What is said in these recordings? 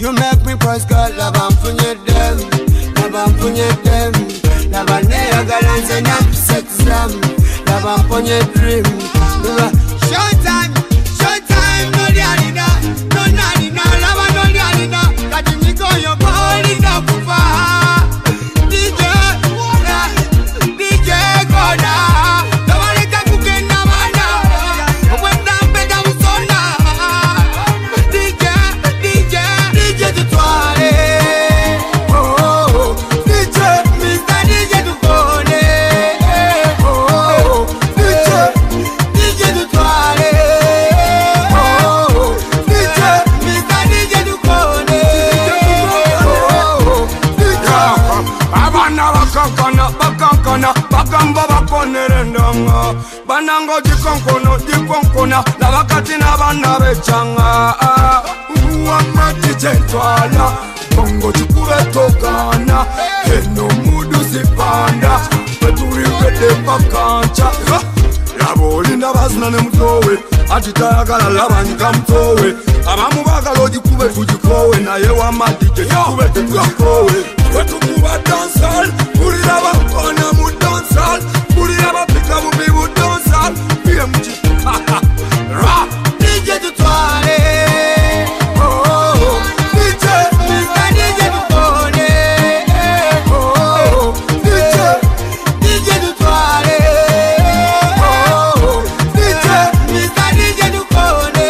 You make me press girl, love and punye them. Love and punye them. Love and neya galanze na sex them. Love and punye dream. Showtime, showtime, no diarina. No nanina, love and no diarina. Kati niko yo body na kufa. DJ Koda. Tawareka kukenda mana. Wenda mpeda usona. DJ tutwale. Oh, DJ, Mr. DJ tukone. Oh, DJ tutwale. Oh, DJ, Mr. DJ tukone. Oh, DJ. Abana bakankana, bakamba bakonerendanga. Banango dikonkona, labakati na bana bechanga. Uwama DJ twala, bongo chukube tokana. Eno mudu sipanda, peturiwede bakancha. Laboli na bazna ne mtowe, atitayagala labanyika mtowe. Abamu bagalo jikube tujikowe, na yewa DJ jikube tujikowe. Wetu kuba dancehall, pulira bakona mu dancehall, pulira bapika bubi mu dancehall, PMG. Ra DJ tutwale. Oh, DJ, Mr. DJ tukone. Oh, DJ tutwale. Oh, DJ, Mr. DJ tukone.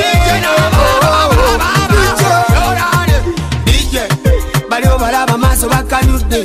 DJ, bali obalaba maso bakanude.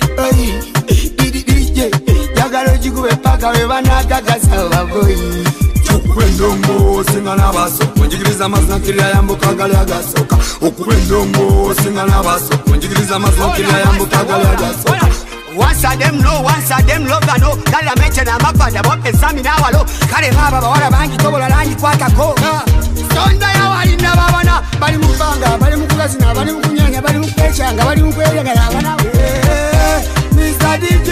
DJ, jagalo jikube paka webana kakasa waboyi. Ukubendongo singa nabaso, njigiriza mazna kila yambo kagali agasoka. Ukubendongo singa nabaso, njigiriza mazna kila yambo kagali agasoka. Once of them know, once of them love that no. Dala meche na mapada, bope sami na walo. Kare baba bawala bangi, tobola langi kwa kako. Sonda ya wali na babana. Bali mupanga, bali mukugazina, bali mukunyanya, bali mukechanga, bali mukwega na babana. Mr. DJ,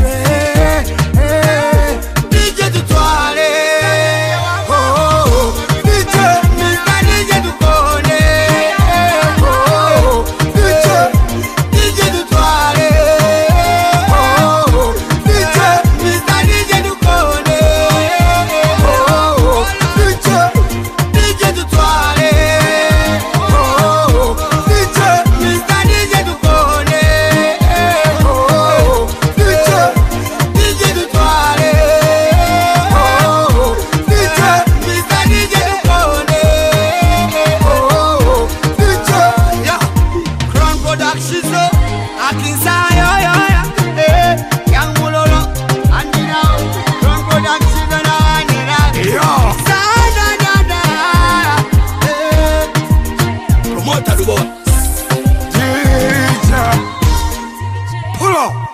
DJ tutwale. Oh, DJ, Mr. DJ tukone. Oh, DJ tutwale. Oh, DJ, Mr. DJ tukone. Oh, DJ tutwale. Oh, DJ, Mr. DJ tukone. Oh, DJ tutwale. Oh, DJ, Mr. DJ tukone. Oh, yeah. Crown Productions, Akinsayo, Young Mulolo, Andina, Crown Productions, Yeah. Promoter the boy. DJ. Pull up.